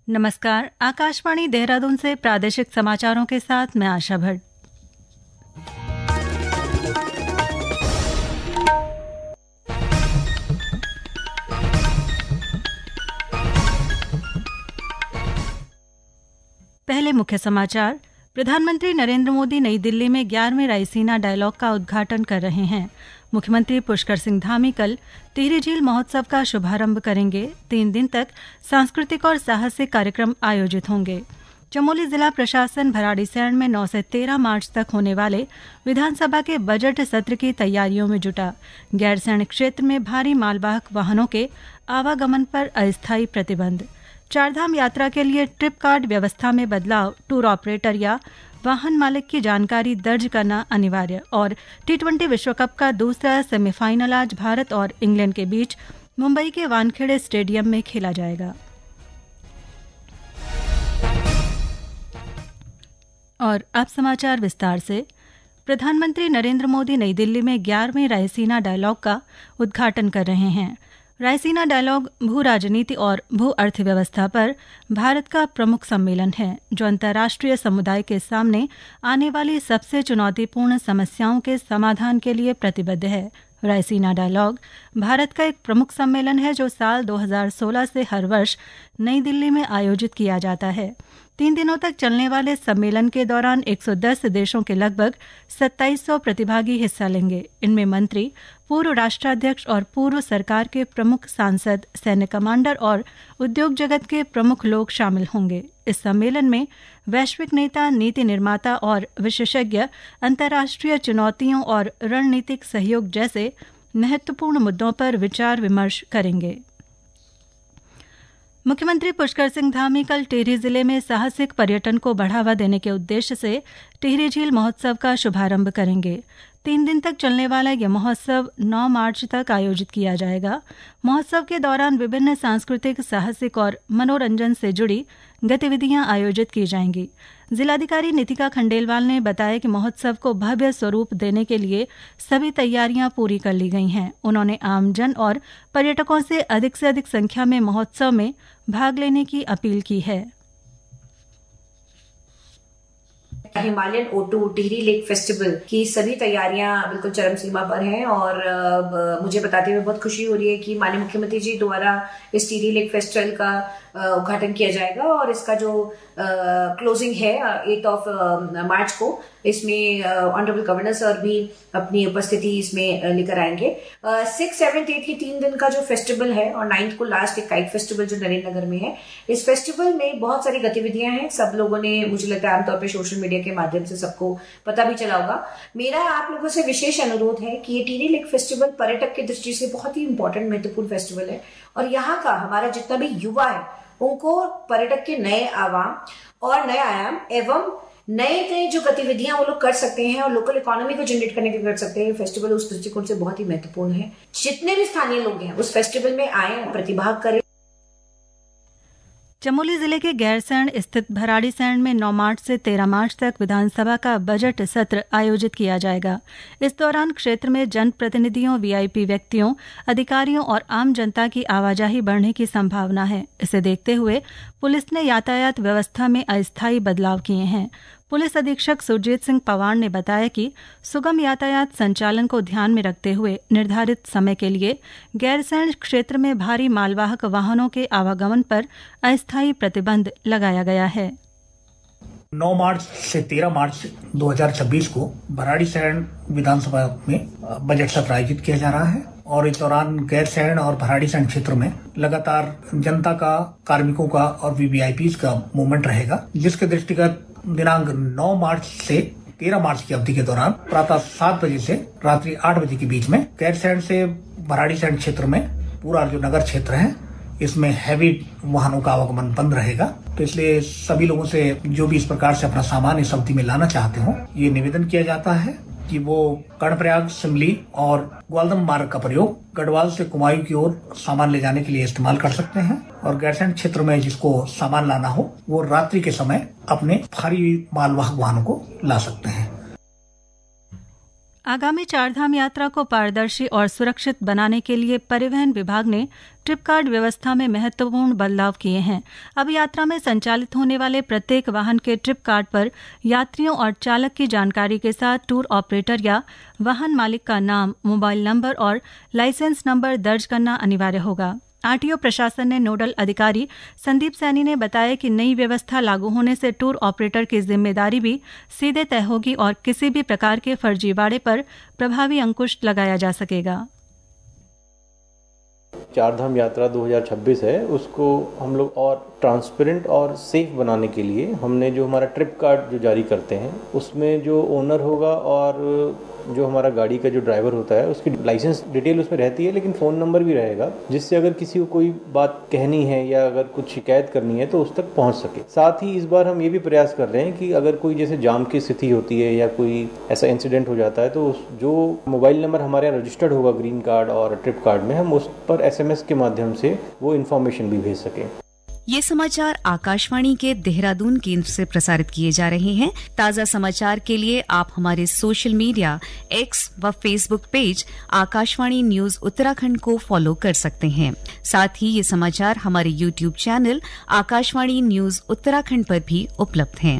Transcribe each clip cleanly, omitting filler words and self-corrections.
नमस्कार, आकाशवाणी देहरादून से प्रादेशिक समाचारों के साथ मैं आशा भट्ट। पहले मुख्य समाचार। प्रधानमंत्री नरेंद्र मोदी नई दिल्ली में 11वें रायसीना डायलॉग का उद्घाटन कर रहे हैं। मुख्यमंत्री पुष्कर सिंह धामी कल टिहरी झील महोत्सव का शुभारंभ करेंगे। 3 दिन तक सांस्कृतिक और साहसिक कार्यक्रम आयोजित होंगे। चमोली जिला प्रशासन भराड़ीसैंण में 9 से 13 मार्च तक होने वाले विधानसभा के बजट सत्र की तैयारियों में जुटा। गैरसैंण क्षेत्र में भारी मालवाहक वाहनों के आवागमन पर अस्थायी प्रतिबंध। चारधाम यात्रा के लिए ट्रिप कार्ड व्यवस्था में बदलाव, टूर ऑपरेटर या वाहन मालिक की जानकारी दर्ज करना अनिवार्य। और T20 विश्व कप का दूसरा सेमीफाइनल आज भारत और इंग्लैंड के बीच मुंबई के वानखेड़े स्टेडियम में खेला जाएगा। और अब समाचार विस्तार से। प्रधानमंत्री नरेंद्र मोदी नई दिल्ली में 11वें रायसीना डायलॉग का उद्घाटन कर रहे हैं। रायसीना डायलॉग भू राजनीति और भू अर्थव्यवस्था पर भारत का प्रमुख सम्मेलन है, जो अंतर्राष्ट्रीय समुदाय के सामने आने वाली सबसे चुनौतीपूर्ण समस्याओं के समाधान के लिए प्रतिबद्ध है। रायसीना डायलॉग भारत का एक प्रमुख सम्मेलन है जो साल 2016 से हर वर्ष नई दिल्ली में आयोजित किया जाता है। 3 दिनों तक चलने वाले सम्मेलन के दौरान 110 देशों के लगभग 2700 प्रतिभागी हिस्सा लेंगे। इनमें मंत्री, पूर्व राष्ट्राध्यक्ष और पूर्व सरकार के प्रमुख सांसद, सैन्य कमांडर और उद्योग जगत के प्रमुख लोग शामिल होंगे। इस सम्मेलन में वैश्विक नेता, नीति निर्माता और विशेषज्ञ अंतर्राष्ट्रीय चुनौतियों और रणनीतिक सहयोग जैसे महत्वपूर्ण मुद्दों पर विचार विमर्श करेंगे। मुख्यमंत्री पुष्कर सिंह धामी कल टिहरी जिले में साहसिक पर्यटन को बढ़ावा देने के उद्देश्य से टिहरी झील महोत्सव का शुभारंभ करेंगे। 3 दिन तक चलने वाला यह महोत्सव 9 मार्च तक आयोजित किया जाएगा। महोत्सव के दौरान विभिन्न सांस्कृतिक, साहसिक और मनोरंजन से जुड़ी गतिविधियां आयोजित की जाएंगी। जिलाधिकारी नितिका खंडेलवाल ने बताया कि महोत्सव को भव्य स्वरूप देने के लिए सभी तैयारियां पूरी कर ली गई हैं। उन्होंने आमजन और पर्यटकों से अधिक संख्या में महोत्सव में भाग लेने की अपील की है। Himalayan O2 Tehri lake festival की सभी तैयारियां बिल्कुल चरम सीमा पर हैं और मुझे बताते हुए बहुत खुशी हो रही है कि माननीय मुख्यमंत्री जी द्वारा इस टिहरी लेक फेस्टिवल का उद्घाटन किया जाएगा और इसका जो क्लोजिंग है 8 मार्च को, इसमें ऑनरेबल गवर्नर सर भी अपनी उपस्थिति इसमें लेकर आएंगे। 6, 7, 8 की 3 दिन का जो फेस्टिवल है और 9th को लास्ट एक काइट फेस्टिवल जो नरेंद्र नगर में है। इस फेस्टिवल में बहुत सारी गतिविधियां हैं। सब लोगों ने, मुझे लगता है आमतौर पर सोशल मीडिया के माध्यम से सबको पता भी चला होगा। मेरा आप लोगों से विशेष अनुरोध है कि ये टिहरी लेक फेस्टिवल पर्यटक की दृष्टि से बहुत ही इंपॉर्टेंट, महत्वपूर्ण फेस्टिवल है और यहाँ का हमारा जितना भी युवा है उनको पर्यटक के नए आयाम और नए आयाम एवं नए जो गतिविधियां वो लोग कर सकते हैं और लोकल इकोनॉमी को जनरेट करने के कर सकते हैं। फेस्टिवल उस दृष्टिकोण से बहुत ही महत्वपूर्ण है। जितने भी स्थानीय लोग हैं उस फेस्टिवल में आए, प्रतिभाग करें। चमोली जिले के गैरसैंण स्थित भराड़ीसैंण में 9 मार्च से 13 मार्च तक विधानसभा का बजट सत्र आयोजित किया जाएगा। इस दौरान क्षेत्र में जनप्रतिनिधियों, VIP व्यक्तियों, अधिकारियों और आम जनता की आवाजाही बढ़ने की संभावना है। इसे देखते हुए पुलिस ने यातायात व्यवस्था में अस्थायी बदलाव किए हैं। पुलिस अधीक्षक सुरजीत सिंह पवार ने बताया कि सुगम यातायात संचालन को ध्यान में रखते हुए निर्धारित समय के लिए गैरसैंण क्षेत्र में भारी मालवाहक वाहनों के आवागमन पर अस्थायी प्रतिबंध लगाया गया है। 9 मार्च से 13 मार्च 2026 को भराड़ीसैंण विधानसभा में बजट सत्र आयोजित किया जा रहा है और इस दौरान गैरसैंण और भराड़ीसैंण क्षेत्र में लगातार जनता का, कार्मिकों का और VVIPs का मूवमेंट रहेगा, जिसके दृष्टिगत दिनांक 9 मार्च से 13 मार्च की अवधि के दौरान प्रातः 7 बजे से रात्रि 8 बजे के बीच में गैरसैंण से भराड़ीसैंण क्षेत्र में पूरा जो नगर क्षेत्र है इसमें हैवी वाहनों का आवागमन बंद रहेगा। तो इसलिए सभी लोगों से जो भी इस प्रकार से अपना सामान इस अवधि में लाना चाहते हो, ये निवेदन किया जाता है कि वो कर्णप्रयाग, सिमली और ग्वालदम मार्ग का प्रयोग गढ़वाल से कुमायूं की ओर सामान ले जाने के लिए इस्तेमाल कर सकते हैं और गैरसैंण क्षेत्र में जिसको सामान लाना हो वो रात्रि के समय अपने भारी मालवाहक वाहनों को ला सकते हैं। आगामी चारधाम यात्रा को पारदर्शी और सुरक्षित बनाने के लिए परिवहन विभाग ने ट्रिप कार्ड व्यवस्था में महत्वपूर्ण बदलाव किए हैं। अब यात्रा में संचालित होने वाले प्रत्येक वाहन के ट्रिप कार्ड पर यात्रियों और चालक की जानकारी के साथ टूर ऑपरेटर या वाहन मालिक का नाम, मोबाइल नंबर और लाइसेंस नंबर दर्ज करना अनिवार्य होगा। आरटीओ प्रशासन ने नोडल अधिकारी संदीप सैनी ने बताया कि नई व्यवस्था लागू होने से टूर ऑपरेटर की जिम्मेदारी भी सीधे तय होगी और किसी भी प्रकार के फर्जीवाड़े पर प्रभावी अंकुश लगाया जा सकेगा। चारधाम यात्रा 2026 है, उसको हम लोग और ट्रांसपेरेंट और सेफ बनाने के लिए हमने जो हमारा ट्रिप कार्ड जो जारी करते हैं उसमें जो ओनर होगा और जो हमारा गाड़ी का जो ड्राइवर होता है उसकी लाइसेंस डिटेल उसमें रहती है, लेकिन फ़ोन नंबर भी रहेगा, जिससे अगर किसी को कोई बात कहनी है या अगर कुछ शिकायत करनी है तो उस तक पहुंच सके। साथ ही इस बार हम ये भी प्रयास कर रहे हैं कि अगर कोई जैसे जाम की स्थिति होती है या कोई ऐसा इंसिडेंट हो जाता है तो जो मोबाइल नंबर हमारे यहाँ रजिस्टर्ड होगा ग्रीन कार्ड और ट्रिप कार्ड में, हम उस पर SMS के माध्यम से वो इन्फॉर्मेशन भी भेज सकें। ये समाचार आकाशवाणी के देहरादून केंद्र से प्रसारित किए जा रहे हैं। ताज़ा समाचार के लिए आप हमारे सोशल मीडिया X व Facebook page Akashvani news Uttarakhand को फॉलो कर सकते हैं। साथ ही ये समाचार हमारे YouTube channel Akashvani news Uttarakhand पर भी उपलब्ध हैं।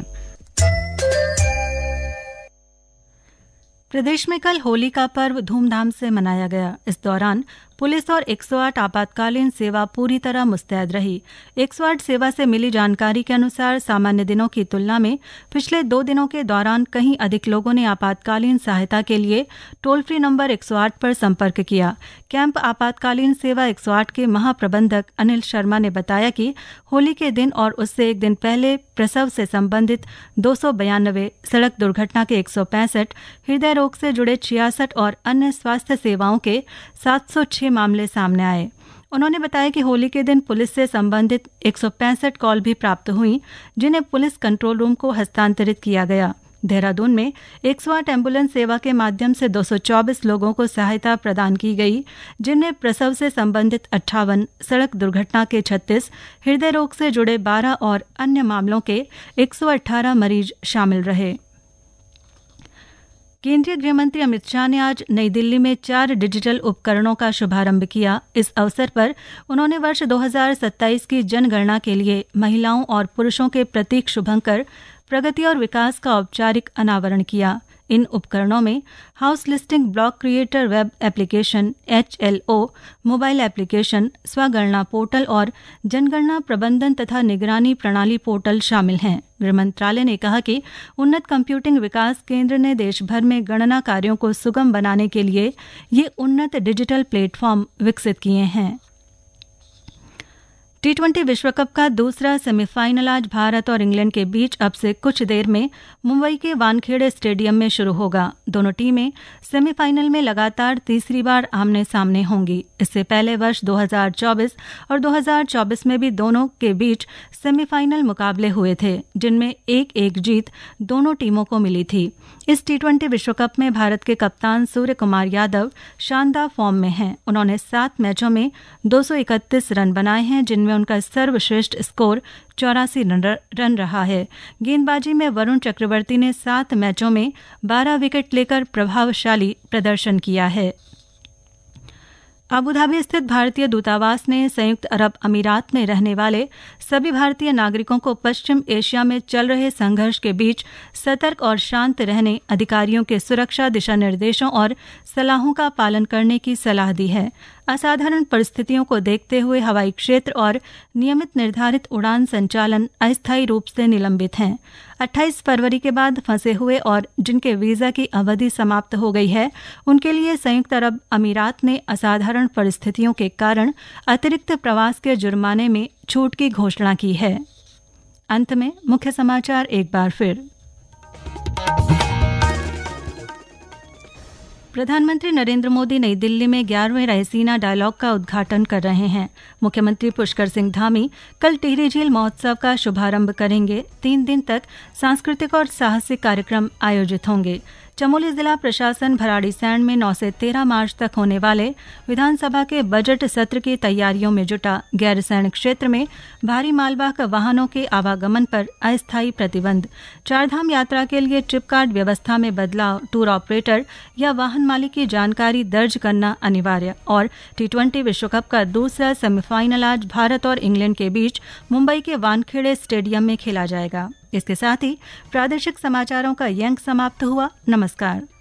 प्रदेश में कल होली का पर्व धूमधाम से मनाया गया। इस दौरान पुलिस और 108 आपातकालीन सेवा पूरी तरह मुस्तैद रही। 108 सेवा से मिली जानकारी के अनुसार सामान्य दिनों की तुलना में पिछले 2 दिनों के दौरान कहीं अधिक लोगों ने आपातकालीन सहायता के लिए टोल फ्री नंबर 108 पर संपर्क किया। कैंप आपातकालीन सेवा 108 के महाप्रबंधक अनिल शर्मा ने बताया कि होली के दिन और उससे एक दिन पहले प्रसव से संबंधित 292, सड़क दुर्घटना के 165, हृदय रोग से जुड़े 66 और अन्य स्वास्थ्य सेवाओं के 706 मामले सामने आए। उन्होंने बताया कि होली के दिन पुलिस से संबंधित 165 कॉल भी प्राप्त हुई, जिन्हें पुलिस कंट्रोल रूम को हस्तांतरित किया गया। देहरादून में 108 एम्बुलेंस सेवा के माध्यम से 224 लोगों को सहायता प्रदान की गई, जिनमें प्रसव से संबंधित 58, सड़क दुर्घटना के 36, हृदय रोग से जुड़े 12 और अन्य मामलों के 118 मरीज शामिल रहे। केंद्रीय गृहमंत्री अमित शाह ने आज नई दिल्ली में 4 डिजिटल उपकरणों का शुभारंभ किया। इस अवसर पर उन्होंने वर्ष 2027 की जनगणना के लिए महिलाओं और पुरुषों के प्रतीक शुभंकर प्रगति और विकास का औपचारिक अनावरण किया। इन उपकरणों में house listing block creator web application HLO, mobile application, स्वगणना पोर्टल और जनगणना प्रबंधन तथा निगरानी प्रणाली पोर्टल शामिल हैं। गृह मंत्रालय ने कहा कि उन्नत कंप्यूटिंग विकास केंद्र ने देश भर में गणना कार्यों को सुगम बनाने के लिए ये उन्नत डिजिटल प्लेटफॉर्म विकसित किए हैं। T20 विश्व कप का दूसरा सेमीफाइनल आज भारत और इंग्लैंड के बीच अब से कुछ देर में मुंबई के वानखेड़े स्टेडियम में शुरू होगा। दोनों टीमें सेमीफाइनल में लगातार तीसरी बार आमने सामने होंगी। इससे पहले वर्ष 2024 और 2024 में भी दोनों के बीच सेमीफाइनल मुकाबले हुए थे, जिनमें 1-1 जीत दोनों टीमों को मिली थी। इस T20 विश्व कप में भारत के कप्तान सूर्य कुमार यादव शानदार फॉर्म में हैं। उन्होंने 7 मैचों में 231 रन बनाए हैं, जिनमें उनका सर्वश्रेष्ठ स्कोर 84 रन रहा है। गेंदबाजी में वरुण चक्रवर्ती ने 7 मैचों में 12 विकेट लेकर प्रभावशाली प्रदर्शन किया है। अबुधाबी स्थित भारतीय दूतावास ने संयुक्त अरब अमीरात में रहने वाले सभी भारतीय नागरिकों को पश्चिम एशिया में चल रहे संघर्ष के बीच सतर्क और शांत रहने, अधिकारियों के सुरक्षा दिशा निर्देशों और सलाहों का पालन करने की सलाह दी है। असाधारण परिस्थितियों को देखते हुए हवाई क्षेत्र और नियमित निर्धारित उड़ान संचालन अस्थायी रूप से निलंबित हैं। 28 फरवरी के बाद फंसे हुए और जिनके वीजा की अवधि समाप्त हो गई है, उनके लिए संयुक्त अरब अमीरात ने असाधारण परिस्थितियों के कारण अतिरिक्त प्रवास के जुर्माने में छूट की घोषणा की है। अंत में मुख्य समाचार एक बार फिर। प्रधानमंत्री नरेंद्र मोदी नई दिल्ली में 11वें रायसीना डायलॉग का उद्घाटन कर रहे हैं। मुख्यमंत्री पुष्कर सिंह धामी कल टिहरी झील महोत्सव का शुभारंभ करेंगे। 3 दिन तक सांस्कृतिक और साहसिक कार्यक्रम आयोजित होंगे। चमोली जिला प्रशासन भराड़ीसैंण में 9 से 13 मार्च तक होने वाले विधानसभा के बजट सत्र की तैयारियों में जुटा। गैरसैंण क्षेत्र में भारी मालवाहक वाहनों के आवागमन पर अस्थायी प्रतिबंध। चारधाम यात्रा के लिए ट्रिप कार्ड व्यवस्था में बदलाव, टूर ऑपरेटर या वाहन मालिक की जानकारी दर्ज करना अनिवार्य। और T20 विश्व कप का दूसरा सेमीफाइनल आज भारत और इंग्लैंड के बीच मुंबई के वानखेड़े स्टेडियम में खेला जाएगा। इसके साथ ही प्रादेशिक समाचारों का ये अंक समाप्त हुआ। नमस्कार।